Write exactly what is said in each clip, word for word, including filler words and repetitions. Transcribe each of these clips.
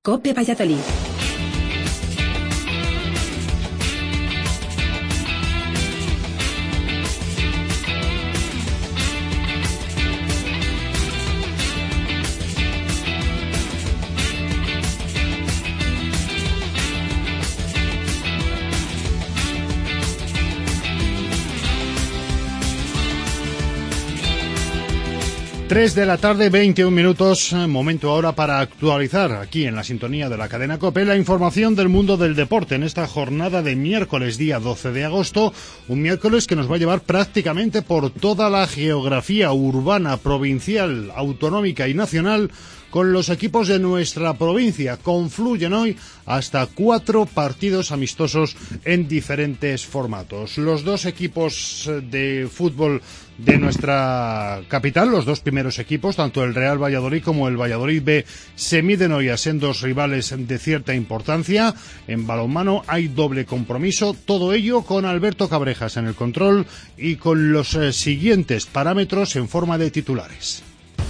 COPE Valladolid. tres de la tarde, veintiún minutos, momento ahora para actualizar aquí en la sintonía de la cadena COPE la información del mundo del deporte en esta jornada de miércoles, día doce de agosto, un miércoles que nos va a llevar prácticamente por toda la geografía urbana, provincial, autonómica y nacional, con los equipos de nuestra provincia. Confluyen hoy hasta cuatro partidos amistosos en diferentes formatos. Los dos equipos de fútbol de nuestra capital, los dos primeros equipos, tanto el Real Valladolid como el Valladolid B, se miden hoy a sendos rivales de cierta importancia. En balonmano hay doble compromiso, todo ello con Alberto Cabrejas en el control y con los eh, siguientes parámetros en forma de titulares.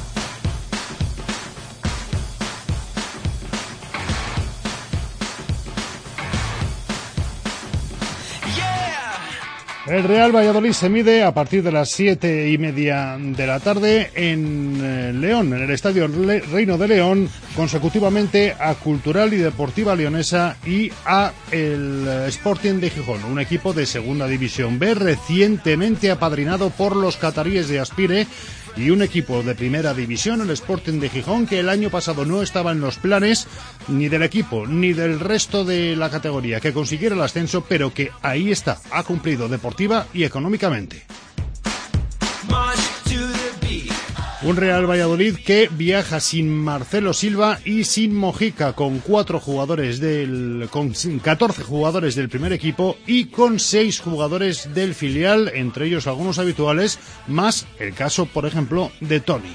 El Real Valladolid se mide a partir de las siete y media de la tarde en eh, León, en el Estadio Le- Reino de León, consecutivamente a Cultural y Deportiva Leonesa y a el Sporting de Gijón, un equipo de Segunda División B recientemente apadrinado por los cataríes de Aspire, y un equipo de Primera División, el Sporting de Gijón, que el año pasado no estaba en los planes ni del equipo ni del resto de la categoría que consiguiera el ascenso, pero que ahí está, ha cumplido deportiva y económicamente. Un Real Valladolid que viaja sin Marcelo Silva y sin Mojica, con cuatro jugadores del, con catorce jugadores del primer equipo y con seis jugadores del filial, entre ellos algunos habituales, más el caso, por ejemplo, de Tony.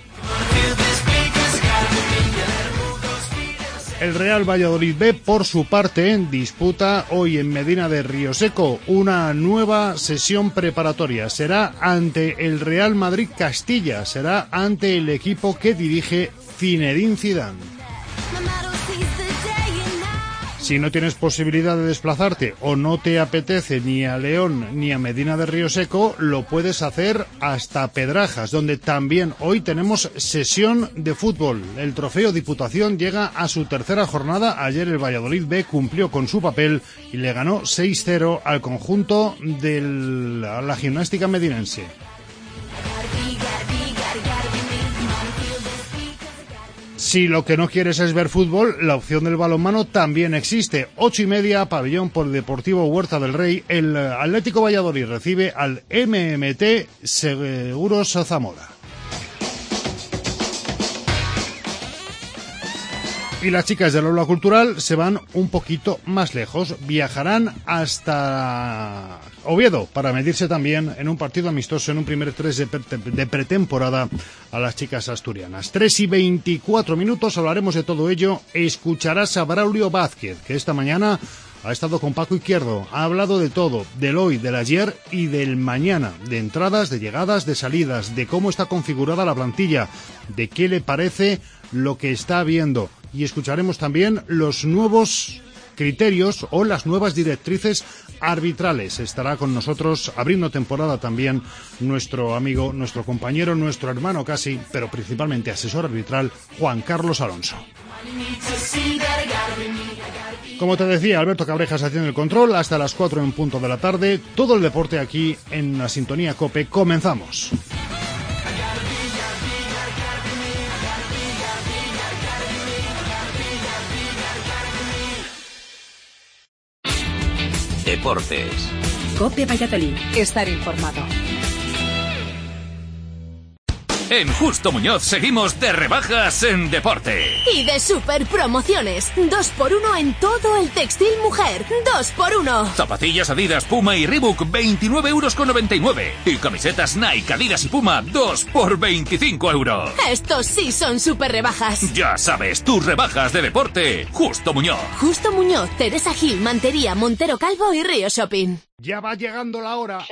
El Real Valladolid B, por su parte, disputa hoy en Medina de Rioseco una nueva sesión preparatoria. Será ante el Real Madrid Castilla, será ante el equipo que dirige Zinedine Zidane. Si no tienes posibilidad de desplazarte o no te apetece ni a León ni a Medina de Rioseco, lo puedes hacer hasta Pedrajas, donde también hoy tenemos sesión de fútbol. El Trofeo Diputación llega a su tercera jornada. Ayer el Valladolid B cumplió con su papel y le ganó seis cero al conjunto de la gimnástica medinense. Si lo que no quieres es ver fútbol, la opción del balonmano también existe. Ocho y media, pabellón Polideportivo Huerta del Rey. El Atlético Valladolid recibe al M M T Seguros Zamora. Y las chicas del aula cultural se van un poquito más lejos. Viajarán hasta Oviedo para medirse también en un partido amistoso, en un primer tres de, pre- de pretemporada a las chicas asturianas. tres y veinticuatro minutos, hablaremos de todo ello. Escucharás a Braulio Vázquez, que esta mañana ha estado con Paco Izquierdo. Ha hablado de todo, del hoy, del ayer y del mañana. De entradas, de llegadas, de salidas, de cómo está configurada la plantilla, de qué le parece lo que está viendo. Y escucharemos también los nuevos criterios o las nuevas directrices arbitrales. Estará con nosotros abriendo temporada también nuestro amigo, nuestro compañero, nuestro hermano casi, pero principalmente asesor arbitral, Juan Carlos Alonso. Como te decía, Alberto Cabrejas haciendo el control hasta las cuatro en punto de la tarde. Todo el deporte aquí en la sintonía COPE. Comenzamos. Deportes. COPE Valladolid. Estar informado. En Justo Muñoz seguimos de rebajas en deporte. Y de super promociones. Dos por uno en todo el textil mujer. Dos por uno. Zapatillas Adidas, Puma y Reebok, veintinueve euros con noventa y nueve. Y camisetas Nike, Adidas y Puma, dos por veinticinco euros. Estos sí son super rebajas. Ya sabes, tus rebajas de deporte. Justo Muñoz. Justo Muñoz, Teresa Gil, Mantería, Montero Calvo y Río Shopping. Ya va llegando la hora.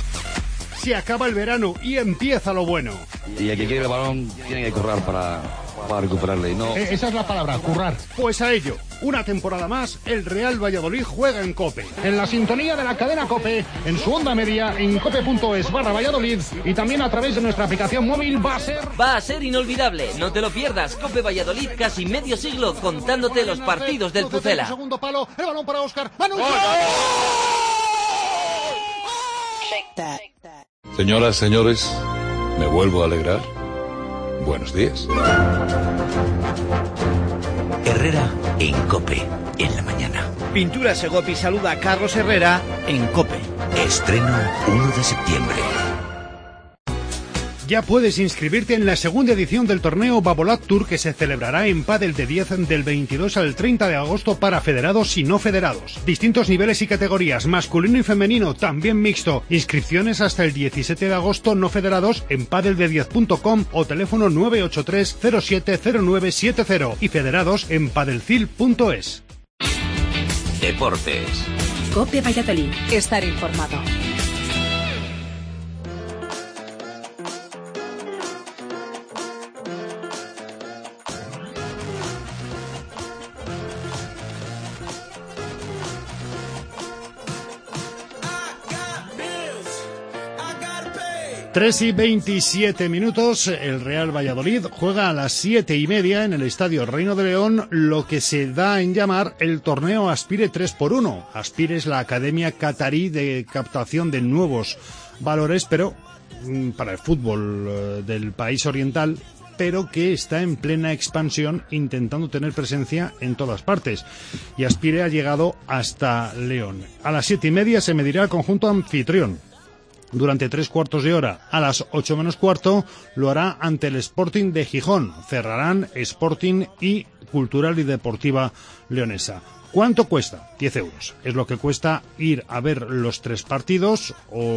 Se acaba el verano y empieza lo bueno. Y el que quiere el balón tiene que correr para, para recuperarle. Y no... Eh, esa es la palabra, currar. Pues a ello, una temporada más, el Real Valladolid juega en COPE. En la sintonía de la cadena COPE, en su onda media, en cope.es barra Valladolid y también a través de nuestra aplicación móvil va a ser... Va a ser inolvidable, no te lo pierdas. COPE Valladolid, casi medio siglo contándote los partidos del Pucela. Segundo palo, el balón para Óscar. Señoras, señores, me vuelvo a alegrar. Buenos días. Herrera en COPE, en la mañana. Pintura Segopi saluda a Carlos Herrera en COPE. Estreno uno de septiembre. Ya puedes inscribirte en la segunda edición del torneo Babolat Tour que se celebrará en Padel de diez del veintidós al treinta de agosto para federados y no federados. Distintos niveles y categorías, masculino y femenino, también mixto. Inscripciones hasta el diecisiete de agosto, no federados, en padel de diez punto com o teléfono nueve ocho tres cero siete cero nueve siete cero y federados en padelcil punto es. Deportes. COPE Valladolid. Estar informado. tres y veintisiete minutos, el Real Valladolid juega a las siete y media en el Estadio Reino de León lo que se da en llamar el torneo Aspire tres por uno. Aspire es la academia catarí de captación de nuevos valores, pero para el fútbol del país oriental, pero que está en plena expansión intentando tener presencia en todas partes. Y Aspire ha llegado hasta León. A las siete y media se medirá el conjunto anfitrión. Durante tres cuartos de hora, a las ocho menos cuarto, lo hará ante el Sporting de Gijón. Cerrarán Sporting y Cultural y Deportiva Leonesa. ¿Cuánto cuesta? diez euros. Es lo que cuesta ir a ver los tres partidos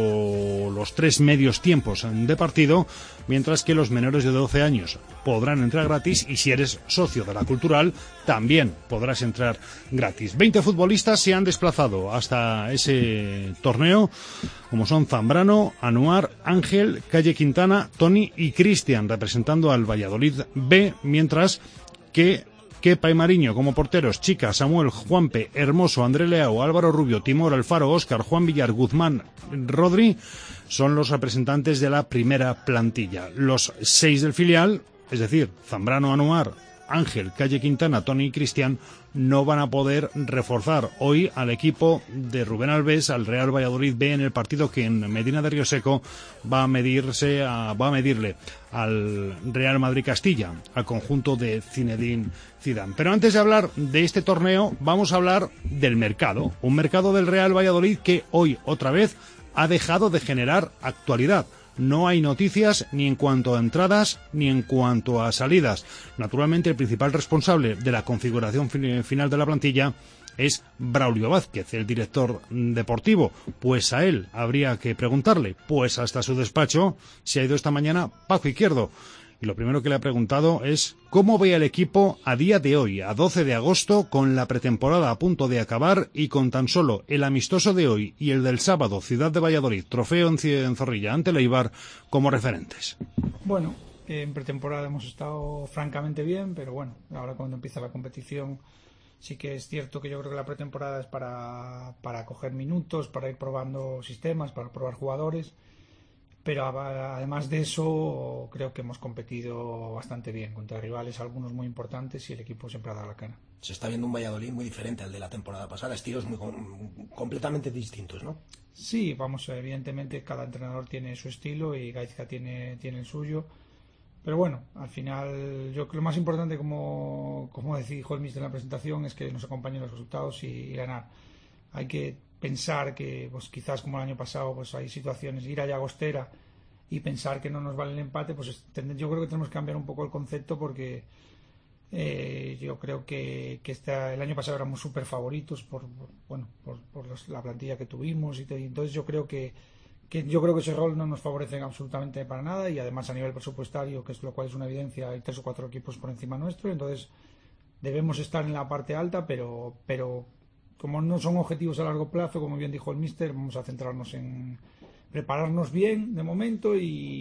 o los tres medios tiempos de partido, mientras que los menores de doce años podrán entrar gratis y si eres socio de la Cultural también podrás entrar gratis. veinte futbolistas se han desplazado hasta ese torneo, como son Zambrano, Anuar, Ángel, Calle Quintana, Tony y Cristian, representando al Valladolid B, mientras que Kepa y Mariño como porteros, Chica, Samuel, Juanpe, Hermoso, André Leao, Álvaro Rubio, Timor, Alfaro, Óscar, Juan Villar, Guzmán, Rodri, son los representantes de la primera plantilla. Los seis del filial, es decir, Zambrano, Anuar, Ángel, Calle Quintana, Tony y Cristian, no van a poder reforzar hoy al equipo de Rubén Alves, al Real Valladolid B, en el partido que en Medina de Rioseco va a medirse a, va a medirle al Real Madrid Castilla, al conjunto de Zinedine Zidane. Pero antes de hablar de este torneo, vamos a hablar del mercado, un mercado del Real Valladolid que hoy otra vez ha dejado de generar actualidad. No hay noticias ni en cuanto a entradas ni en cuanto a salidas. Naturalmente, el principal responsable de la configuración final de la plantilla es Braulio Vázquez, el director deportivo. Pues a él habría que preguntarle, pues hasta su despacho se ha ido esta mañana Paco Izquierdo. Y lo primero que le ha preguntado es cómo ve el equipo a día de hoy, a doce de agosto, con la pretemporada a punto de acabar y con tan solo el amistoso de hoy y el del sábado, Ciudad de Valladolid, trofeo en Zorrilla ante el Eibar, como referentes. Bueno, en pretemporada hemos estado francamente bien, pero bueno, ahora cuando empieza la competición sí que es cierto que yo creo que la pretemporada es para, para coger minutos, para ir probando sistemas, para probar jugadores. Pero además de eso creo que hemos competido bastante bien contra rivales, algunos muy importantes, y el equipo siempre ha dado la cara. Se está viendo un Valladolid muy diferente al de la temporada pasada, estilos muy com- completamente distintos, ¿no? Sí, vamos, evidentemente cada entrenador tiene su estilo y Gaizka tiene, tiene el suyo, pero bueno, al final yo creo que lo más importante, como, como dijo el míster en la presentación, es que nos acompañen los resultados y, y ganar. Hay que pensar que pues quizás como el año pasado pues hay situaciones, ir a Llagostera y pensar que no nos vale el empate, pues yo creo que tenemos que cambiar un poco el concepto, porque eh, yo creo que, que esta, el año pasado éramos súper favoritos por, por bueno por, por los, la plantilla que tuvimos y, y entonces yo creo que, que yo creo que ese rol no nos favorece absolutamente para nada, y además a nivel presupuestario, que es lo cual es una evidencia, hay tres o cuatro equipos por encima nuestro, entonces debemos estar en la parte alta, pero pero como no son objetivos a largo plazo, como bien dijo el míster, vamos a centrarnos en, prepararnos bien de momento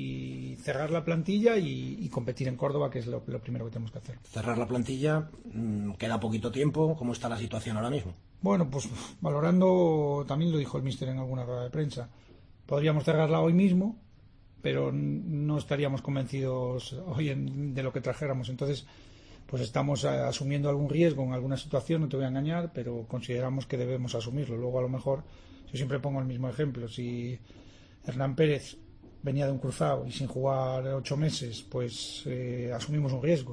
y cerrar la plantilla y, y competir en Córdoba, que es lo, lo primero que tenemos que hacer. Cerrar la plantilla, queda poquito tiempo. ¿Cómo está la situación ahora mismo? Bueno, pues valorando, también lo dijo el míster en alguna rueda de prensa, podríamos cerrarla hoy mismo, pero no estaríamos convencidos hoy en, de lo que trajéramos. Entonces, pues estamos asumiendo algún riesgo en alguna situación, no te voy a engañar, pero consideramos que debemos asumirlo. Luego, a lo mejor, yo siempre pongo el mismo ejemplo. Si Hernán Pérez venía de un cruzado y sin jugar ocho meses, pues eh, asumimos un riesgo.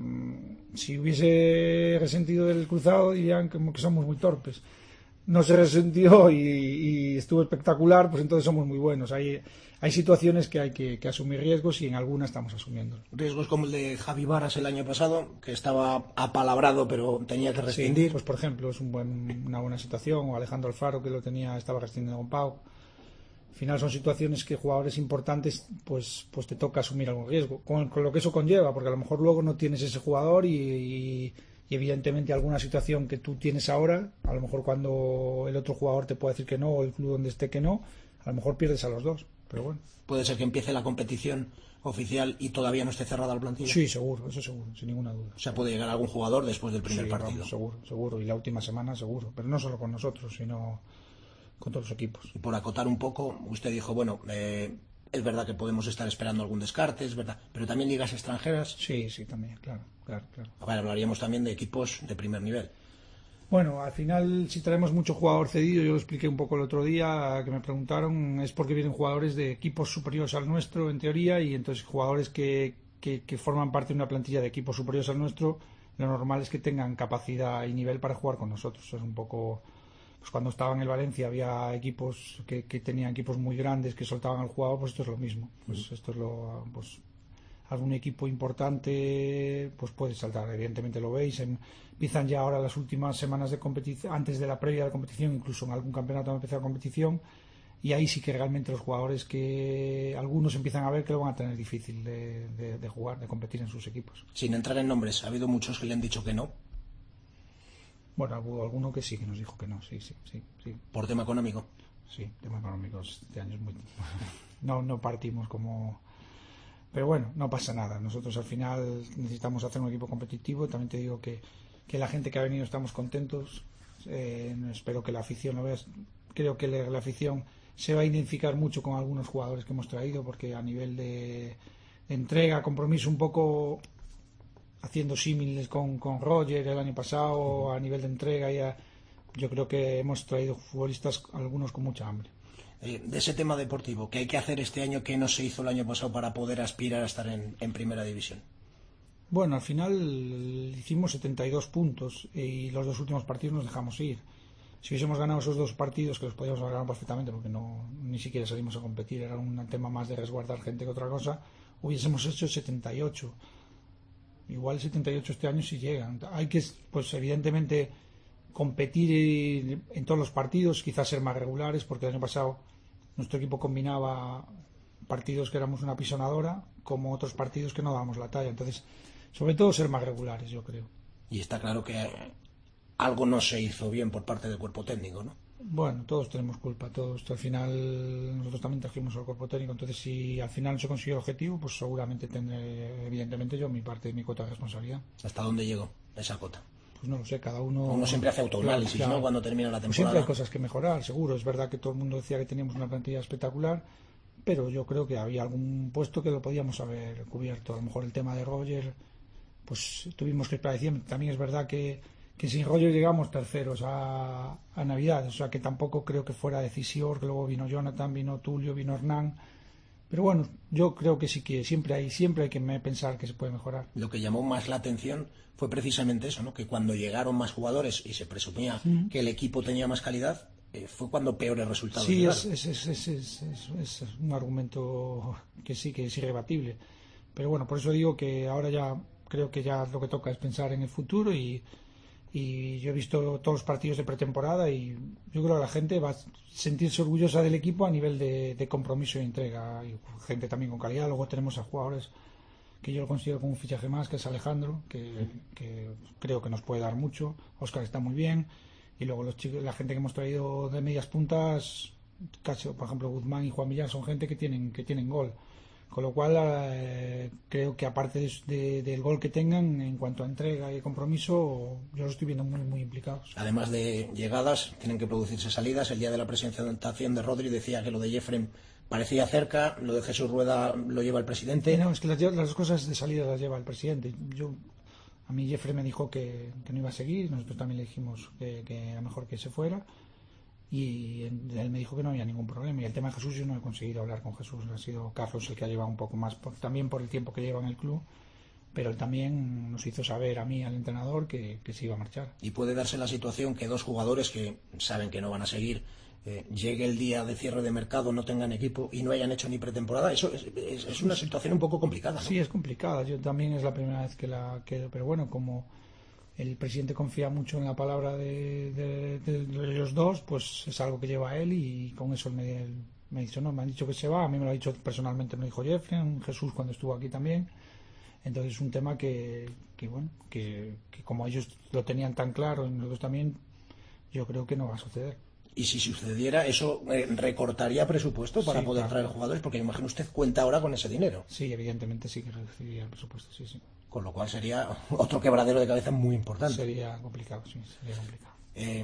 Mm, si hubiese resentido del cruzado, dirían como que somos muy torpes. No se resintió y, y estuvo espectacular, pues entonces somos muy buenos. Hay, hay situaciones que hay que, que asumir riesgos y en algunas estamos asumiendo. Riesgos como el de Javi Varas el año pasado, que estaba apalabrado pero tenía que rescindir. Sí, pues por ejemplo, es un buen, una buena situación. O Alejandro Alfaro, que lo tenía, estaba rescindiendo con Pau. Al final son situaciones que jugadores importantes pues pues te toca asumir algún riesgo, con, con lo que eso conlleva, porque a lo mejor luego no tienes ese jugador y, y, y evidentemente alguna situación que tú tienes ahora, a lo mejor cuando el otro jugador te puede decir que no o el club donde esté que no, a lo mejor pierdes a los dos, pero bueno. ¿Puede ser que empiece la competición oficial y todavía no esté cerrada la plantilla? Sí, seguro, eso seguro, sin ninguna duda. O sea, puede llegar algún jugador después del primer sí, partido. Vamos, seguro, seguro, y la última semana seguro, pero no solo con nosotros, sino con todos los equipos. Y por acotar un poco, usted dijo, bueno, eh, es verdad que podemos estar esperando algún descarte, es verdad, pero también ligas extranjeras. Sí, sí, también, claro, claro, claro. A ver, hablaríamos también de equipos de primer nivel. Bueno, al final, si traemos mucho jugador cedido, yo lo expliqué un poco el otro día, que me preguntaron, es porque vienen jugadores de equipos superiores al nuestro, en teoría, y entonces jugadores que, que, que forman parte de una plantilla de equipos superiores al nuestro, lo normal es que tengan capacidad y nivel para jugar con nosotros. Es un poco... Pues cuando estaba en el Valencia había equipos que, que tenían equipos muy grandes que soltaban al jugador, pues esto es lo mismo. Pues esto es lo, pues algún equipo importante pues puede saltar, evidentemente lo veis. En, empiezan ya ahora las últimas semanas de competición, antes de la previa de la competición, incluso en algún campeonato va a empezar la competición, y ahí sí que realmente los jugadores que algunos empiezan a ver que lo van a tener difícil de, de, de jugar, de competir en sus equipos. Sin entrar en nombres, ha habido muchos que le han dicho que no. Bueno, hubo alguno que sí, que nos dijo que no, sí, sí, sí. sí. ¿Por tema económico? Sí, tema económico. Este año es muy... no, no partimos como... Pero bueno, no pasa nada. Nosotros al final necesitamos hacer un equipo competitivo. También te digo que, que la gente que ha venido estamos contentos. Eh, espero que la afición lo vea. Creo que la, la afición se va a identificar mucho con algunos jugadores que hemos traído, porque a nivel de, de entrega, compromiso, un poco... haciendo símiles con, con Roger el año pasado, a nivel de entrega, ya, yo creo que hemos traído futbolistas, algunos con mucha hambre. Eh, de ese tema deportivo, ¿qué hay que hacer este año que no se hizo el año pasado para poder aspirar a estar en, en primera división? Bueno, al final hicimos setenta y dos puntos y los dos últimos partidos nos dejamos ir. Si hubiésemos ganado esos dos partidos, que los podíamos haber ganado perfectamente porque no ni siquiera salimos a competir, era un tema más de resguardar gente que otra cosa, hubiésemos hecho setenta y ocho. Igual setenta y ocho este año si llegan. Hay que, pues evidentemente, competir en todos los partidos, quizás ser más regulares, porque el año pasado nuestro equipo combinaba partidos que éramos una pisonadora como otros partidos que no dábamos la talla. Entonces, sobre todo ser más regulares, yo creo. Y está claro que algo no se hizo bien por parte del cuerpo técnico, ¿no? Bueno, todos tenemos culpa, todos. Al final nosotros también trajimos al cuerpo técnico, entonces si al final no se consiguió el objetivo, pues seguramente tendré, evidentemente, yo mi parte, mi cuota de responsabilidad. ¿Hasta dónde llegó esa cota? Pues no lo sé, cada uno... Uno siempre hace autoanálisis, claro, claro. ¿no? Cuando termina la temporada. Pues siempre hay cosas que mejorar, seguro. Es verdad que todo el mundo decía que teníamos una plantilla espectacular, pero yo creo que había algún puesto que lo podíamos haber cubierto. A lo mejor el tema de Roger, pues tuvimos que esperar. También es verdad que que sin Roger llegamos terceros a, a Navidad, o sea que tampoco creo que fuera decisivo, que luego vino Jonathan, vino Tulio, vino Hernán, pero bueno, yo creo que sí que siempre hay siempre hay que pensar que se puede mejorar. Lo que llamó más la atención fue precisamente eso, ¿no? Que cuando llegaron más jugadores y se presumía mm. que el equipo tenía más calidad, eh, fue cuando peores resultados sí, llegaron. Sí, es, es, es, es, es, es un argumento que sí que es irrebatible, pero bueno, por eso digo que ahora ya creo que ya lo que toca es pensar en el futuro y y yo he visto todos los partidos de pretemporada y yo creo que la gente va a sentirse orgullosa del equipo a nivel de, de compromiso y entrega, y gente también con calidad. Luego tenemos a jugadores que yo lo considero como un fichaje más, que es Alejandro, que, que creo que nos puede dar mucho. Óscar está muy bien, y luego los chicos, la gente que hemos traído de medias puntas, Caso, por ejemplo, Guzmán y Juan Millán son gente que tienen que tienen gol, con lo cual eh, creo que aparte de, de, del gol que tengan en cuanto a entrega y compromiso, yo los estoy viendo muy muy implicados. Además de llegadas, tienen que producirse salidas. El día de la presentación de Rodri decía que lo de Jeffrey parecía cerca, lo de Jesús Rueda lo lleva el presidente. No, es que las, las cosas de salida las lleva el presidente. Yo A mí Jeffrey me dijo que, que no iba a seguir, nosotros también le dijimos que, que era mejor que se fuera, y él me dijo que no había ningún problema. Y el tema de Jesús, yo no he conseguido hablar con Jesús, ha sido Carlos el que ha llevado un poco más, por, también por el tiempo que lleva en el club, pero él también nos hizo saber a mí, al entrenador, que, que se iba a marchar. Y puede darse la situación que dos jugadores que saben que no van a seguir, eh, llegue el día de cierre de mercado, no tengan equipo y no hayan hecho ni pretemporada. Eso es, es, es una situación un poco complicada, ¿no? Sí, es complicada. Yo también es la primera vez que la que, pero bueno, como el presidente confía mucho en la palabra de, de, de, de los dos, pues es algo que lleva a él, y con eso me, me, dicho, no, me han dicho que se va. A mí me lo ha dicho personalmente, me lo dijo Jeffrey, Jesús cuando estuvo aquí también. Entonces es un tema que, que bueno, que, que como ellos lo tenían tan claro y nosotros también, yo creo que no va a suceder. Y si sucediera, eso eh, recortaría presupuesto para sí, poder claro. traer jugadores, porque me imagino usted cuenta ahora con ese dinero. Sí, evidentemente sí que reduciría el presupuesto, sí, sí. Con lo cual sería otro quebradero de cabeza muy importante. Sería complicado, sí, sería complicado. Eh,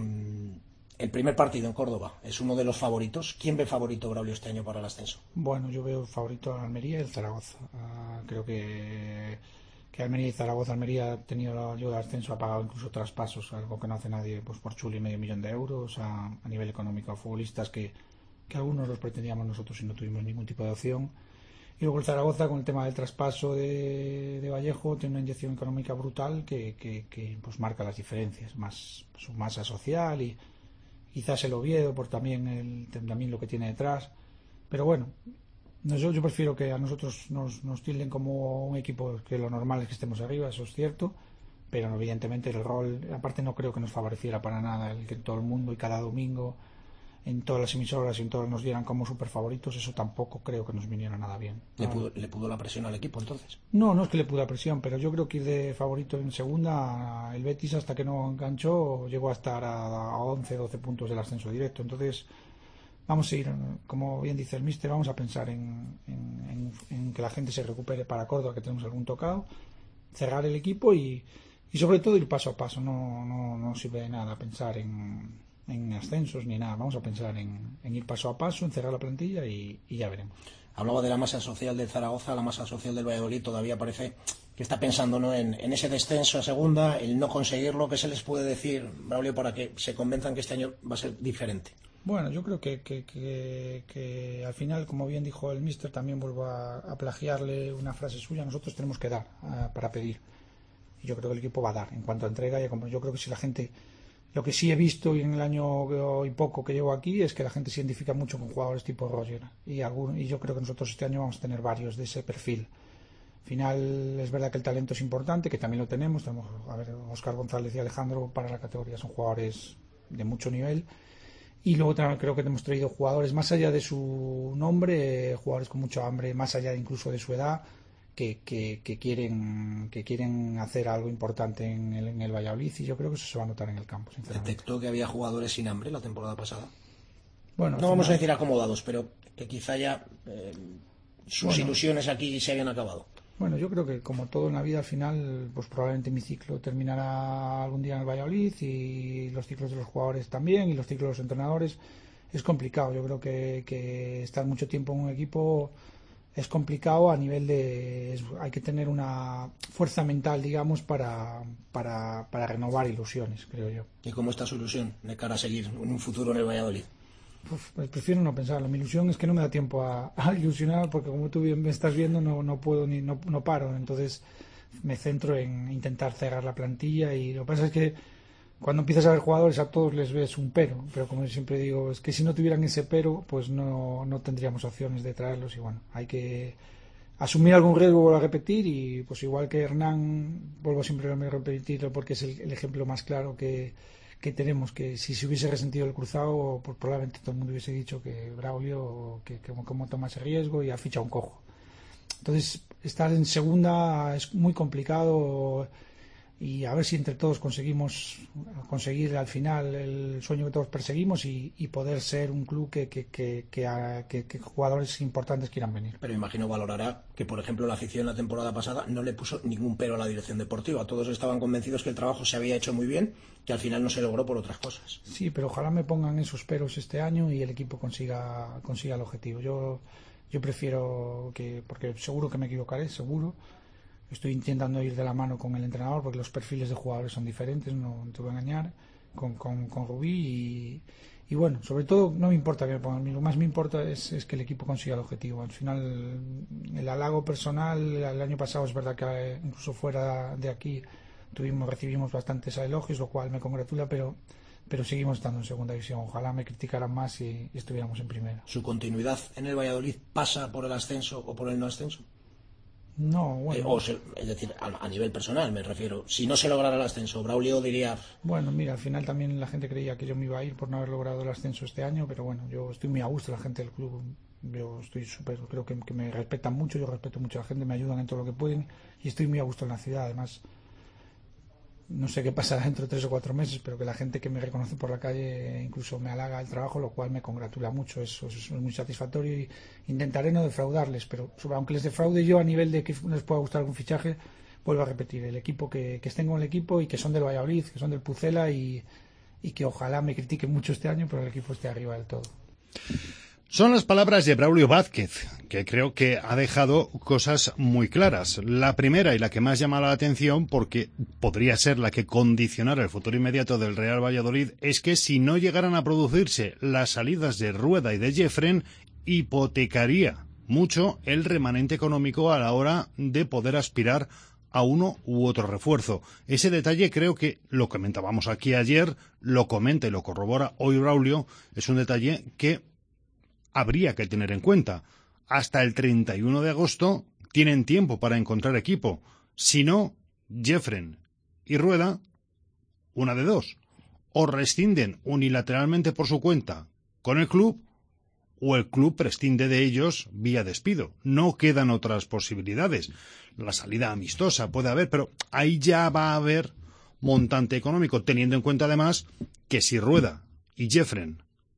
el primer partido en Córdoba es uno de los favoritos. ¿Quién ve favorito, Braulio, este año para el ascenso? Bueno, yo veo favorito a Almería y el Zaragoza. Uh, creo que, que Almería y Zaragoza, Almería ha tenido la ayuda de ascenso, ha pagado incluso traspasos, algo que no hace nadie, pues por Chuli medio millón de euros a, a nivel económico a futbolistas que, que algunos los pretendíamos nosotros y no tuvimos ningún tipo de opción. Y luego el Zaragoza, con el tema del traspaso de, de Vallejo, tiene una inyección económica brutal que, que, que pues marca las diferencias, más su masa social, y quizás el Oviedo por también el también lo que tiene detrás. Pero bueno, yo, yo prefiero que a nosotros nos, nos tilden como un equipo, que lo normal es que estemos arriba, eso es cierto, pero evidentemente el rol, aparte no creo que nos favoreciera para nada el que todo el mundo y cada domingo en todas las emisoras y en todas nos dieran como super favoritos. Eso tampoco creo que nos viniera nada bien. ¿Le pudo, ¿Le pudo la presión al equipo entonces? No, no es que le pudo la presión, pero yo creo que ir de favorito en segunda, el Betis hasta que no enganchó llegó a estar a once, doce puntos del ascenso directo. Entonces vamos a ir, como bien dice el míster, vamos a pensar en, en, en, en que la gente se recupere para Córdoba, que tenemos algún tocado, cerrar el equipo y, y sobre todo ir paso a paso. No, no, no sirve de nada pensar en en ascensos ni nada, vamos a pensar en, en ir paso a paso, en cerrar la plantilla y, y ya veremos. Hablaba de la masa social del Zaragoza, la masa social del Valladolid todavía parece que está pensando, ¿no?, en, en ese descenso a segunda, el no conseguirlo. ¿Qué se les puede decir, Braulio, para que se convenzan que este año va a ser diferente? Bueno, yo creo que, que, que, que al final, como bien dijo el míster, también vuelvo a, a plagiarle una frase suya, nosotros tenemos que dar a, para pedir, y yo creo que el equipo va a dar en cuanto a entrega y a compro. Yo creo que si la gente... Lo que sí he visto y en el año y poco que llevo aquí es que la gente se identifica mucho con jugadores tipo Roger, y, algún, y yo creo que nosotros este año vamos a tener varios de ese perfil. Al final es verdad que el talento es importante, que también lo tenemos. Tenemos, a ver, Óscar González y Alejandro para la categoría son jugadores de mucho nivel, y luego también creo que hemos traído jugadores más allá de su nombre, jugadores con mucho hambre, más allá incluso de su edad, Que, que, que quieren que quieren hacer algo importante en el, en el Valladolid, y yo creo que eso se va a notar en el campo, sinceramente. ¿Detectó que había jugadores sin hambre la temporada pasada? Bueno, no vamos a decir acomodados, pero que quizá ya eh, sus bueno, ilusiones aquí se habían acabado. Bueno, yo creo que como todo en la vida, al final, pues probablemente mi ciclo terminará algún día en el Valladolid, y los ciclos de los jugadores también, y los ciclos de los entrenadores. Es complicado, yo creo que, que estar mucho tiempo en un equipo es complicado a nivel de... Es, hay que tener una fuerza mental, digamos, para, para, para renovar ilusiones, creo yo. ¿Y cómo está su ilusión de cara a seguir en un futuro en el Valladolid? Pues, pues prefiero no pensarlo. Mi ilusión es que no me da tiempo a, a ilusionar, porque como tú bien me estás viendo, no, no puedo ni no, no paro. Entonces me centro en intentar cerrar la plantilla, y lo que pasa es que cuando empiezas a ver jugadores a todos les ves un pero, pero como siempre digo, es que si no tuvieran ese pero, pues no, no tendríamos opciones de traerlos, y bueno, hay que asumir algún riesgo, vuelvo a repetir, y pues igual que Hernán, vuelvo siempre a repetirlo porque es el, el ejemplo más claro que, que tenemos, que si se hubiese resentido el cruzado, pues probablemente todo el mundo hubiese dicho que Braulio, que, que cómo toma ese riesgo, y ha fichado un cojo. Entonces, estar en segunda es muy complicado. y a ver si entre todos conseguimos conseguir al final el sueño que todos perseguimos y, y poder ser un club que, que, que, que, a, que, que jugadores importantes quieran venir. Pero imagino valorará que, por ejemplo, la afición la temporada pasada no le puso ningún pero a la dirección deportiva. Todos estaban convencidos que el trabajo se había hecho muy bien, que al final no se logró por otras cosas. Sí, pero ojalá me pongan esos peros este año y el equipo consiga, consiga el objetivo. Yo, yo prefiero que, porque seguro que me equivocaré, seguro. Estoy intentando ir de la mano con el entrenador porque los perfiles de jugadores son diferentes, no te voy a engañar, con, con, con Rubí y, y bueno, sobre todo no me importa que me pongan, lo más me importa es, es que el equipo consiga el objetivo. Al final el halago personal, el año pasado es verdad que incluso fuera de aquí tuvimos recibimos bastantes elogios, lo cual me congratula, pero pero seguimos estando en segunda división. Ojalá me criticaran más y, y estuviéramos en primera. ¿Su continuidad en el Valladolid pasa por el ascenso o por el no ascenso? No, bueno. Eh, o se, es decir, a, a nivel personal me refiero. Si no se lograra el ascenso, Braulio diría... Bueno, mira, al final también la gente creía que yo me iba a ir por no haber logrado el ascenso este año, pero bueno, yo estoy muy a gusto, la gente del club, yo estoy súper, creo que, que me respetan mucho, yo respeto mucho a la gente, me ayudan en todo lo que pueden y estoy muy a gusto en la ciudad. Además, no sé qué pasará dentro de tres o cuatro meses, pero que la gente que me reconoce por la calle incluso me halaga el trabajo, lo cual me congratula mucho. Eso, eso es muy satisfactorio y intentaré no defraudarles, pero aunque les defraude yo a nivel de que les pueda gustar algún fichaje, vuelvo a repetir, el equipo que, que estén con el equipo y que son del Valladolid, que son del Pucela y, y que ojalá me critiquen mucho este año, pero el equipo esté arriba del todo. Son las palabras de Braulio Vázquez, que creo que ha dejado cosas muy claras. La primera y la que más llama la atención, porque podría ser la que condicionara el futuro inmediato del Real Valladolid, es que si no llegaran a producirse las salidas de Rueda y de Jeffren, hipotecaría mucho el remanente económico a la hora de poder aspirar a uno u otro refuerzo. Ese detalle creo que lo comentábamos aquí ayer, lo comenta y lo corrobora hoy Braulio, es un detalle que habría que tener en cuenta. Hasta el treinta y uno de agosto tienen tiempo para encontrar equipo. Si no, Jeffren y Rueda, una de dos. O rescinden unilateralmente por su cuenta con el club, o el club prescinde de ellos vía despido. No quedan otras posibilidades. La salida amistosa puede haber, pero ahí ya va a haber montante económico, teniendo en cuenta además que si Rueda y Jeffren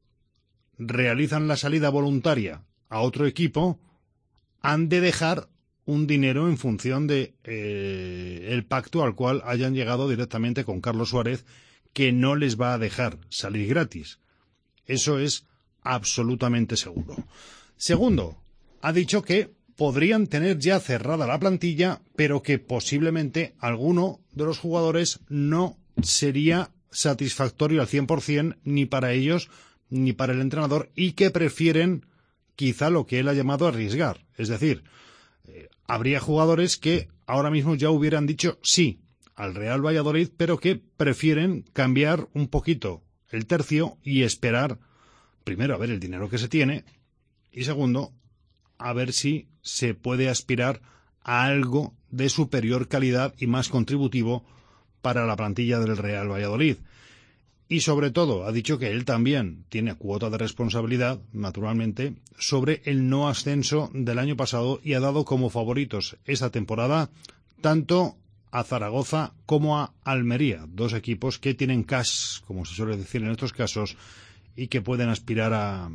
realizan la salida voluntaria a otro equipo, han de dejar un dinero en función de eh, el pacto al cual hayan llegado directamente con Carlos Suárez, que no les va a dejar salir gratis. Eso es absolutamente seguro. Segundo, ha dicho que podrían tener ya cerrada la plantilla, pero que posiblemente alguno de los jugadores no sería satisfactorio al cien por ciento ni para ellos ni para el entrenador, y que prefieren quizá lo que él ha llamado arriesgar. Es decir, eh, habría jugadores que ahora mismo ya hubieran dicho sí al Real Valladolid, pero que prefieren cambiar un poquito el tercio y esperar, primero, a ver el dinero que se tiene, y segundo, a ver si se puede aspirar a algo de superior calidad y más contributivo para la plantilla del Real Valladolid. Y sobre todo, ha dicho que él también tiene cuota de responsabilidad, naturalmente, sobre el no ascenso del año pasado, y ha dado como favoritos esta temporada tanto a Zaragoza como a Almería, dos equipos que tienen cash, como se suele decir en estos casos, y que pueden aspirar a,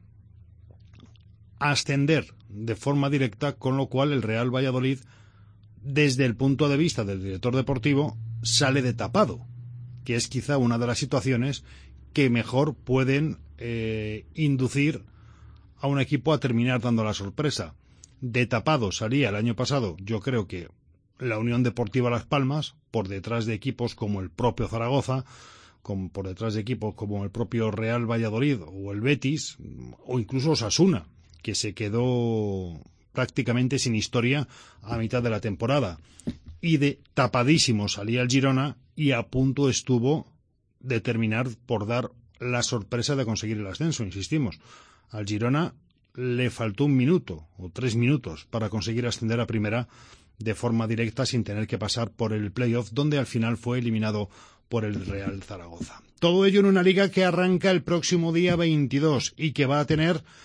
a ascender de forma directa, con lo cual el Real Valladolid, desde el punto de vista del director deportivo, sale de tapado, que es quizá una de las situaciones que mejor pueden eh, inducir a un equipo a terminar dando la sorpresa. De tapado salía el año pasado, yo creo que la Unión Deportiva Las Palmas, por detrás de equipos como el propio Zaragoza, como por detrás de equipos como el propio Real Valladolid o el Betis, o incluso Osasuna, que se quedó prácticamente sin historia a mitad de la temporada. Y de tapadísimo salía el Girona, y a punto estuvo de terminar por dar la sorpresa de conseguir el ascenso. Insistimos, al Girona le faltó un minuto o tres minutos para conseguir ascender a primera de forma directa, sin tener que pasar por el playoff, donde al final fue eliminado por el Real Zaragoza. Todo ello en una liga que arranca el próximo día veintidós y que va a tener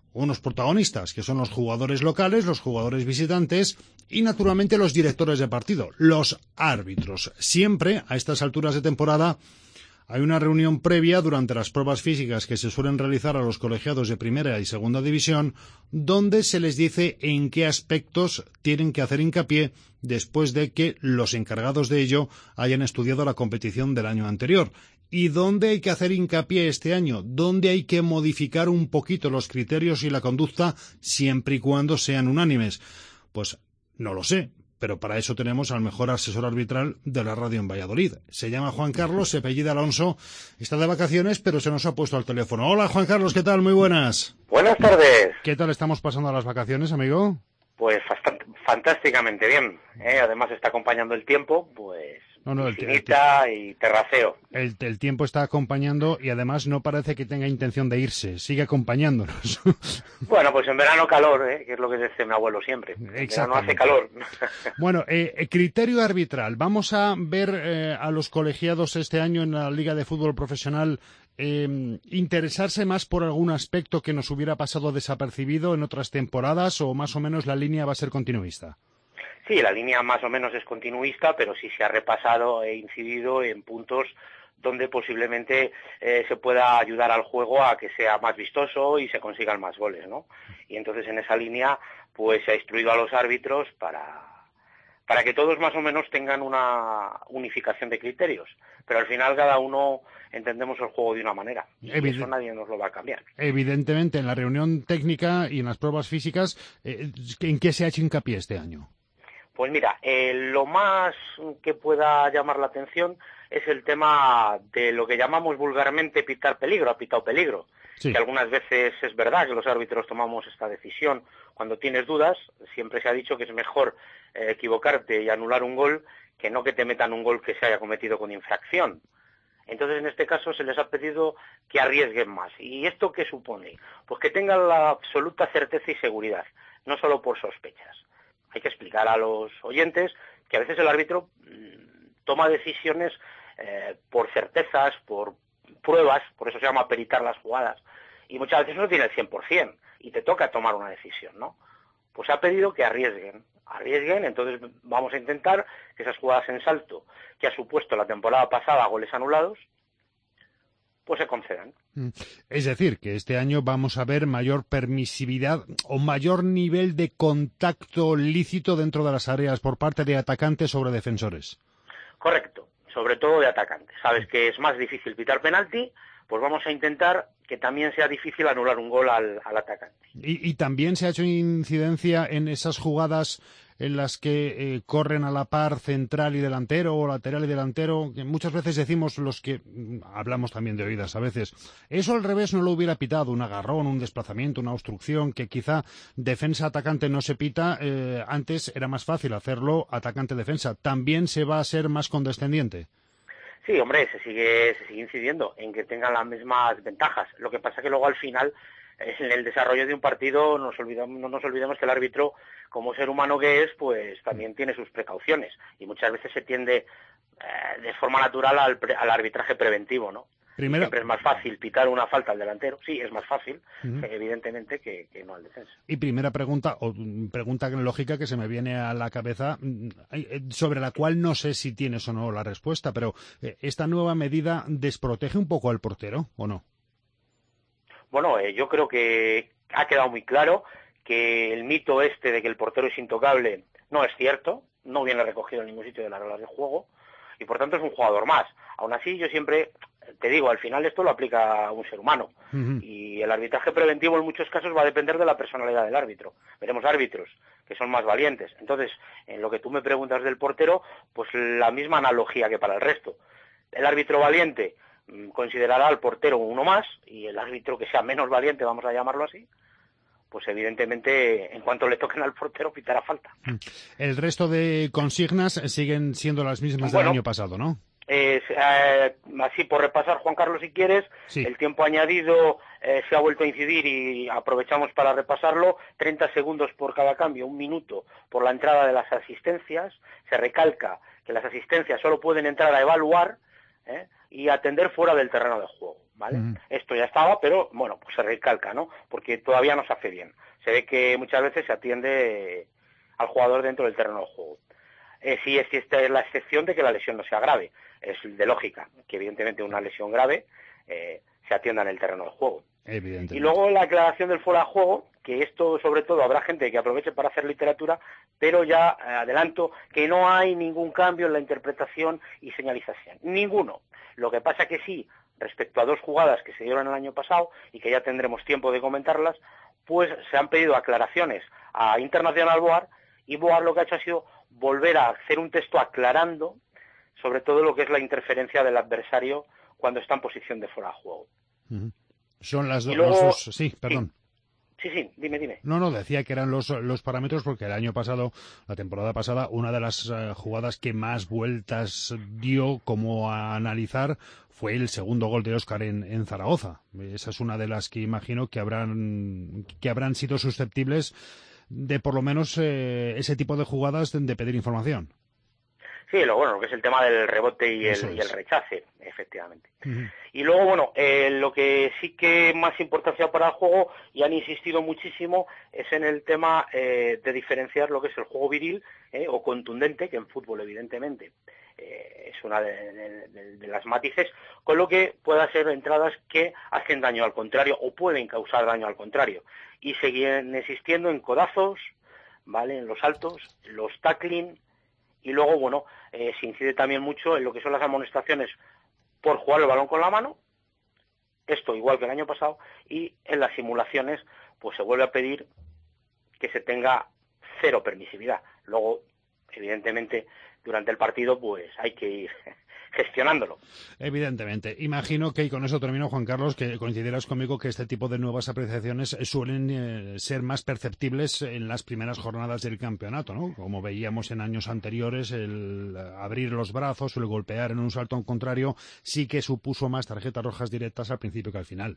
unos protagonistas, que son los jugadores locales, los jugadores visitantes y, naturalmente, los directores de partido, los árbitros. Siempre, a estas alturas de temporada, hay una reunión previa durante las pruebas físicas que se suelen realizar a los colegiados de primera y segunda división, donde se les dice en qué aspectos tienen que hacer hincapié después de que los encargados de ello hayan estudiado la competición del año anterior. ¿Y dónde hay que hacer hincapié este año? ¿Dónde hay que modificar un poquito los criterios y la conducta siempre y cuando sean unánimes? Pues no lo sé, pero para eso tenemos al mejor asesor arbitral de la radio en Valladolid. Se llama Juan Carlos, se apellida Alonso, está de vacaciones, pero se nos ha puesto al teléfono. Hola, Juan Carlos, ¿qué tal? Muy buenas. Buenas tardes. ¿Qué tal estamos pasando las vacaciones, amigo? Pues fantásticamente bien, ¿eh? Además está acompañando el tiempo, pues no, no, el, piscinita el, y terraceo. El, el tiempo está acompañando y además no parece que tenga intención de irse, sigue acompañándonos. Bueno, pues en verano calor, ¿eh? Que es lo que dice mi abuelo siempre. En verano hace calor. Bueno, eh, criterio arbitral. Vamos a ver eh, a los colegiados este año en la Liga de Fútbol Profesional eh, interesarse más por algún aspecto que nos hubiera pasado desapercibido en otras temporadas, o más o menos la línea va a ser continuista. Sí, la línea más o menos es continuista, pero sí se ha repasado e incidido en puntos donde posiblemente eh, se pueda ayudar al juego a que sea más vistoso y se consigan más goles, ¿no? Y entonces en esa línea pues se ha instruido a los árbitros para, para que todos más o menos tengan una unificación de criterios, pero al final cada uno entendemos el juego de una manera y Evident... eso nadie nos lo va a cambiar. Evidentemente, en la reunión técnica y en las pruebas físicas, eh, ¿en qué se ha hecho hincapié este año? Pues mira, eh, lo más que pueda llamar la atención es el tema de lo que llamamos vulgarmente pitar peligro, ha pitado peligro. Sí. Que algunas veces es verdad que los árbitros tomamos esta decisión cuando tienes dudas. Siempre se ha dicho que es mejor eh, equivocarte y anular un gol que no que te metan un gol que se haya cometido con infracción. Entonces, en este caso, se les ha pedido que arriesguen más. ¿Y esto qué supone? Pues que tengan la absoluta certeza y seguridad, no solo por sospechas. Hay que explicar a los oyentes que a veces el árbitro mmm, toma decisiones eh, por certezas, por pruebas, por eso se llama peritar las jugadas, y muchas veces no tiene el cien por cien y te toca tomar una decisión, ¿no? Pues ha pedido que arriesguen, arriesguen, entonces vamos a intentar que esas jugadas en salto que ha supuesto la temporada pasada goles anulados, pues se concedan. Es decir, que este año vamos a ver mayor permisividad o mayor nivel de contacto lícito dentro de las áreas por parte de atacantes sobre defensores. Correcto, sobre todo de atacantes. Sabes que es más difícil pitar penalti, pues vamos a intentar que también sea difícil anular un gol al, al atacante. Y, y también se ha hecho incidencia en esas jugadas en las que eh, corren a la par central y delantero o lateral y delantero, que muchas veces decimos los que hablamos también de oídas a veces, eso al revés no lo hubiera pitado, un agarrón, un desplazamiento, una obstrucción, que quizá defensa-atacante no se pita, eh, antes era más fácil hacerlo atacante-defensa. ¿También se va a ser más condescendiente? Sí, hombre, se sigue, se sigue incidiendo en que tengan las mismas ventajas. Lo que pasa que luego al final, en el desarrollo de un partido, nos olvidamos, no nos olvidemos que el árbitro, como ser humano que es, pues también tiene sus precauciones. Y muchas veces se tiende eh, de forma natural al, pre, al arbitraje preventivo, ¿no? Primera... Siempre es más fácil pitar una falta al delantero. Sí, es más fácil, uh-huh. evidentemente, que, que no al defensa. Y primera pregunta, o pregunta lógica que se me viene a la cabeza, sobre la cual no sé si tienes o no la respuesta, pero ¿esta nueva medida desprotege un poco al portero o no? Bueno, eh, yo creo que ha quedado muy claro que el mito este de que el portero es intocable no es cierto, no viene recogido en ningún sitio de las reglas de juego, y por tanto es un jugador más. Aún así, yo siempre te digo, al final esto lo aplica a un ser humano, uh-huh. y el arbitraje preventivo en muchos casos va a depender de la personalidad del árbitro. Veremos árbitros que son más valientes. Entonces, en lo que tú me preguntas del portero, pues la misma analogía que para el resto. El árbitro valiente considerará al portero uno más, y el árbitro que sea menos valiente, vamos a llamarlo así, pues evidentemente en cuanto le toquen al portero pitará falta. El resto de consignas siguen siendo las mismas bueno, del año pasado, ¿no? Eh, eh, así por repasar, Juan Carlos, si quieres, sí. El tiempo añadido eh, se ha vuelto a incidir y aprovechamos para repasarlo. treinta segundos por cada cambio, un minuto por la entrada de las asistencias. Se recalca que las asistencias solo pueden entrar a evaluar, ¿eh? y atender fuera del terreno de juego. ¿vale? Mm. Esto ya estaba, pero bueno, pues se recalca, ¿no? Porque todavía no se hace bien. Se ve que muchas veces se atiende al jugador dentro del terreno de juego. Eh, sí existe la excepción de que la lesión no sea grave. Es de lógica que evidentemente una lesión grave eh, se atienda en el terreno de juego. Evidentemente. Y luego la aclaración del fuera de juego, que esto sobre todo habrá gente que aproveche para hacer literatura, pero ya eh, adelanto que no hay ningún cambio en la interpretación y señalización. Ninguno. Lo que pasa que sí, respecto a dos jugadas que se dieron el año pasado y que ya tendremos tiempo de comentarlas, pues se han pedido aclaraciones a International Board y Board lo que ha hecho ha sido volver a hacer un texto aclarando sobre todo lo que es la interferencia del adversario cuando está en posición de fuera de juego. Uh-huh. Son las do- luego, los dos... Sí, perdón. Sí, sí, sí, dime, dime. No, no, decía que eran los, los parámetros porque el año pasado, la temporada pasada, una de las uh, jugadas que más vueltas dio como a analizar fue el segundo gol de Óscar en, en Zaragoza. Esa es una de las que imagino que habrán, que habrán sido susceptibles de por lo menos eh, ese tipo de jugadas de, de pedir información. Sí, lo bueno, lo que es el tema del rebote y el, y el rechace, efectivamente. Uh-huh. Y luego, bueno, eh, lo que sí que más importancia para el juego, y han insistido muchísimo, es en el tema eh, de diferenciar lo que es el juego viril eh, o contundente, que en fútbol, evidentemente, eh, es una de, de, de, de las matices, con lo que pueda ser entradas que hacen daño al contrario o pueden causar daño al contrario. Y siguen existiendo en codazos, ¿vale? En los saltos, los tackling. Y luego, bueno, eh, se incide también mucho en lo que son las amonestaciones por jugar el balón con la mano, esto igual que el año pasado, y en las simulaciones, pues se vuelve a pedir que se tenga cero permisividad. Luego, evidentemente, durante el partido, pues hay que ir gestionándolo. Evidentemente. Imagino que, y con eso termino, Juan Carlos, que coincidirás conmigo que este tipo de nuevas apreciaciones suelen eh, ser más perceptibles en las primeras jornadas del campeonato, ¿no? Como veíamos en años anteriores, el abrir los brazos o el golpear en un salto en contrario sí que supuso más tarjetas rojas directas al principio que al final.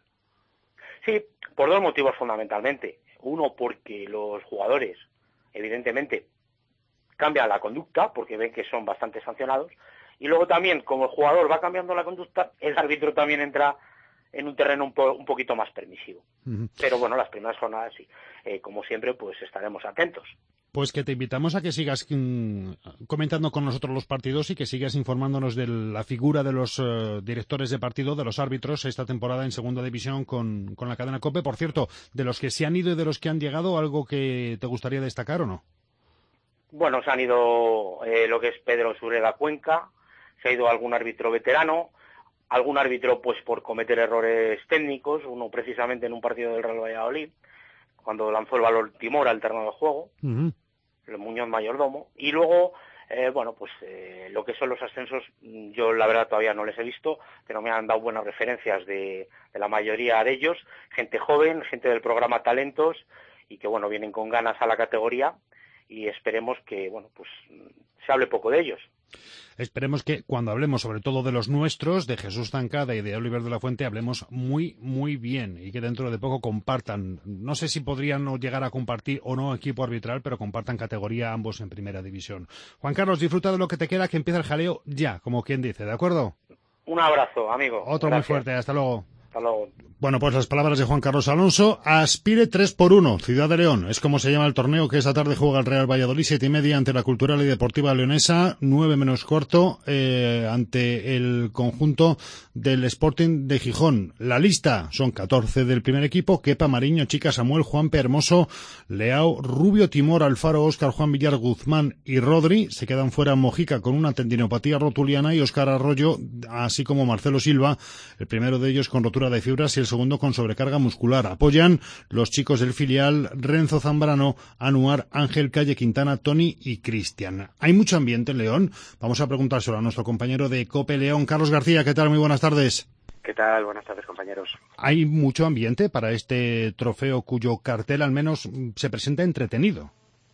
Sí, por dos motivos fundamentalmente. Uno, porque los jugadores, evidentemente, cambian la conducta porque ven que son bastante sancionados. Y luego también, como el jugador va cambiando la conducta, el árbitro también entra en un terreno un, po- un poquito más permisivo. Uh-huh. Pero bueno, las primeras jornadas sí. Eh, como siempre, pues estaremos atentos. Pues que te invitamos a que sigas mm, comentando con nosotros los partidos y que sigas informándonos de la figura de los uh, directores de partido, de los árbitros, esta temporada en Segunda División con, con la cadena COPE. Por cierto, de los que se han ido y de los que han llegado, ¿algo que te gustaría destacar o no? Bueno, se han ido eh, lo que es Pedro Sureda Cuenca, se ha ido algún árbitro veterano, algún árbitro pues por cometer errores técnicos, uno precisamente en un partido del Real Valladolid, cuando lanzó el balón Timor al terreno de juego, uh-huh. el Muñoz Mayordomo, y luego, eh, bueno, pues eh, lo que son los ascensos, yo la verdad todavía no les he visto, pero me han dado buenas referencias de, de la mayoría de ellos, gente joven, gente del programa Talentos, y que bueno, vienen con ganas a la categoría, y esperemos que, bueno, pues se hable poco de ellos. Esperemos que cuando hablemos sobre todo de los nuestros, de Jesús Zancada y de Oliver de la Fuente, hablemos muy, muy bien y que dentro de poco compartan. No sé si podrían llegar a compartir o no equipo arbitral, pero compartan categoría ambos en primera división. Juan Carlos, disfruta de lo que te queda, que empieza el jaleo ya, como quien dice, ¿de acuerdo? Un abrazo, amigo. Otro Gracias. Muy fuerte, hasta luego. Hasta luego. Bueno, pues las palabras de Juan Carlos Alonso. Aspire tres por uno, Ciudad de León. Es como se llama el torneo que esta tarde juega el Real Valladolid, siete y media ante la Cultural y Deportiva Leonesa, nueve menos cuarto eh, ante el conjunto del Sporting de Gijón. La lista son catorce del primer equipo: Kepa, Mariño, Chica, Samuel, Juanpe, Hermoso, Leao, Rubio, Timor, Alfaro, Óscar, Juan Villar, Guzmán y Rodri. Se quedan fuera Mojica con una tendinopatía rotuliana y Óscar Arroyo, así como Marcelo Silva, el primero de ellos con rotura de fibras y el segundo con sobrecarga muscular. Apoyan los chicos del filial Renzo Zambrano, Anuar, Ángel, Calle, Quintana, Tony y Cristian. ¿Hay mucho ambiente en León? Vamos a preguntárselo a nuestro compañero de COPE León, Carlos García. ¿Qué tal? Muy buenas tardes. ¿Qué tal? Buenas tardes, compañeros. ¿Hay mucho ambiente para este trofeo cuyo cartel al menos se presenta entretenido?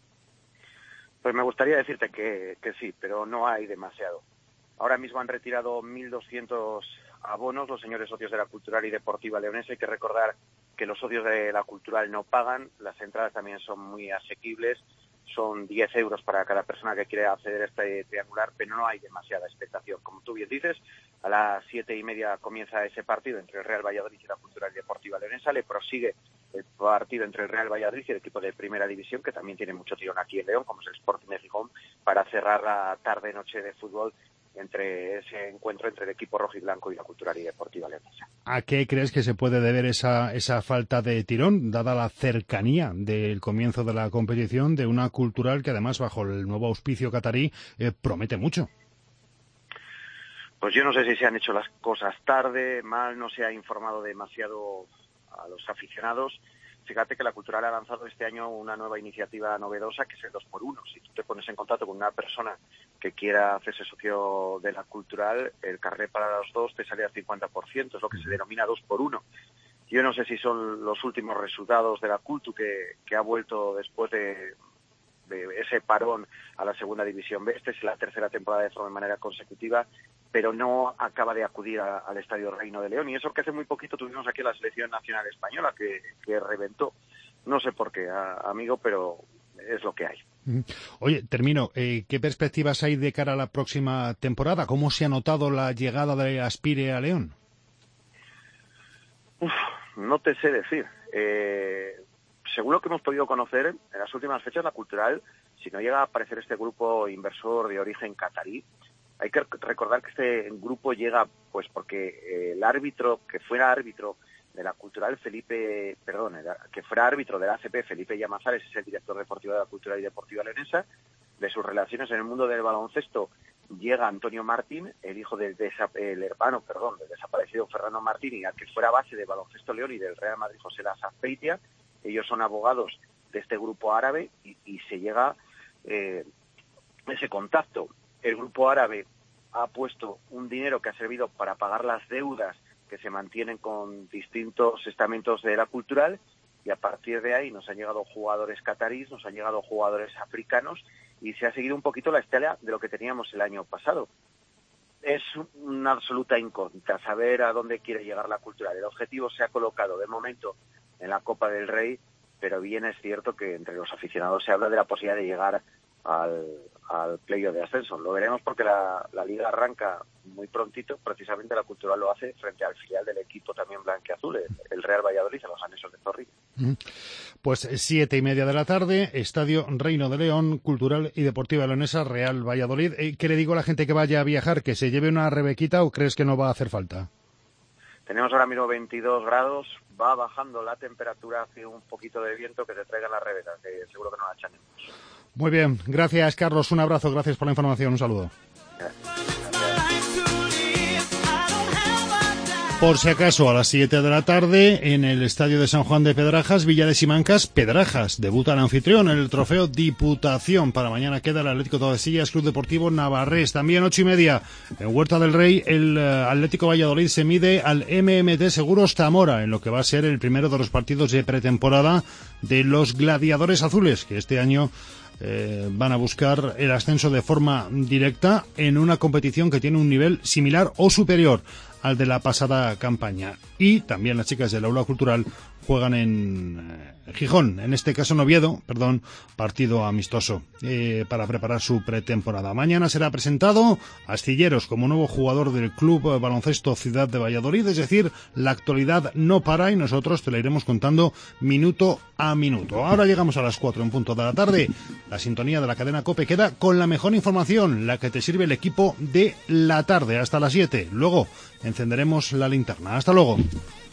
Pues me gustaría decirte que, que sí, pero no hay demasiado. Ahora mismo han retirado mil doscientos abonos los señores socios de la Cultural y Deportiva Leonesa. Hay que recordar que los socios de la Cultural no pagan, las entradas también son muy asequibles, son diez euros para cada persona que quiere acceder a este triangular, pero no hay demasiada expectación. Como tú bien dices, a las siete y media comienza ese partido entre el Real Valladolid y la Cultural y Deportiva Leonesa. Le prosigue el partido entre el Real Valladolid y el equipo de Primera División, que también tiene mucho tirón aquí en León, como es el Sporting de Gijón, para cerrar la tarde-noche de fútbol entre ese encuentro entre el equipo rojiblanco y la Cultural y Deportiva Leonesa. ¿A qué crees que se puede deber esa, esa falta de tirón, dada la cercanía del comienzo de la competición de una Cultural que además bajo el nuevo auspicio catarí eh, promete mucho? Pues yo no sé si se han hecho las cosas tarde, mal, no se ha informado demasiado a los aficionados. Fíjate que la Cultural ha lanzado este año una nueva iniciativa novedosa, que es el dos por uno. Si tú te pones en contacto con una persona que quiera hacerse socio de la Cultural, el carné para los dos te sale al cincuenta por ciento, es lo que se denomina dos por uno. Yo no sé si son los últimos resultados de la Cultu, que, que ha vuelto después de, de ese parón a la Segunda División B. Esta es la tercera temporada de forma de manera consecutiva, pero no acaba de acudir a, al Estadio Reino de León. Y eso que hace muy poquito tuvimos aquí la Selección Nacional Española, que, que reventó. No sé por qué, a, amigo, pero es lo que hay. Oye, termino. Eh, ¿Qué perspectivas hay de cara a la próxima temporada? ¿Cómo se ha notado la llegada de Aspire a León? Uf, no te sé decir. Eh, según lo que hemos podido conocer, en las últimas fechas la Cultural, si no llega a aparecer este grupo inversor de origen catarí, hay que recordar que este grupo llega pues porque el árbitro, que fuera árbitro de la Cultural, Felipe, perdón, que fuera árbitro de la A C P, Felipe Llamazares, es el director deportivo de la Cultural y Deportiva Leonesa. De sus relaciones en el mundo del baloncesto llega Antonio Martín, el hijo del el hermano, perdón, del desaparecido Fernando Martín, y al que fuera base de Baloncesto León y del Real Madrid José Las Azpeitia. Ellos son abogados de este grupo árabe y, y se llega eh, ese contacto. El grupo árabe ha puesto un dinero que ha servido para pagar las deudas que se mantienen con distintos estamentos de la Cultural, y a partir de ahí nos han llegado jugadores catarís, nos han llegado jugadores africanos, y se ha seguido un poquito la estela de lo que teníamos el año pasado. Es una absoluta incógnita saber a dónde quiere llegar la Cultural. El objetivo se ha colocado de momento en la Copa del Rey, pero bien es cierto que entre los aficionados se habla de la posibilidad de llegar al, al playoff de ascenso. Lo veremos porque la, la liga arranca muy prontito. Precisamente la Cultural lo hace frente al filial del equipo también blanquiazul, el, el Real Valladolid, en los anexos de Zorrilla. Pues siete y media de la tarde, Estadio Reino de León, Cultural y Deportiva Leonesa, Real Valladolid. ¿Qué le digo a la gente que vaya a viajar? ¿Que se lleve una rebequita o crees que no va a hacer falta? Tenemos ahora mismo veintidós grados, va bajando la temperatura, hace un poquito de viento, que te traigan las rebecas, que seguro que no la echaremos. Muy bien, gracias Carlos, un abrazo, gracias por la información, un saludo. Por si acaso, a las siete de la tarde, en el Estadio de San Juan de Pedrajas, Villa de Simancas, Pedrajas, debuta el anfitrión en el trofeo Diputación. Para mañana queda el Atlético Tordesillas, Club Deportivo Navarrés. También ocho y media, en Huerta del Rey, el uh, Atlético Valladolid se mide al M M T Seguros Zamora, en lo que va a ser el primero de los partidos de pretemporada de los Gladiadores Azules, que este año Eh, van a buscar el ascenso de forma directa en una competición que tiene un nivel similar o superior al de la pasada campaña. Y también las chicas del Aula Cultural juegan en eh, Gijón, en este caso en Oviedo, perdón, partido amistoso eh, para preparar su pretemporada. Mañana será presentado Astilleros como nuevo jugador del Club Baloncesto Ciudad de Valladolid, es decir, la actualidad no para y nosotros te la iremos contando minuto a minuto. Ahora llegamos a las cuatro en punto de la tarde. La sintonía de la cadena COPE queda con la mejor información, la que te sirve el equipo de la tarde hasta las siete. Luego encenderemos la linterna. Hasta luego.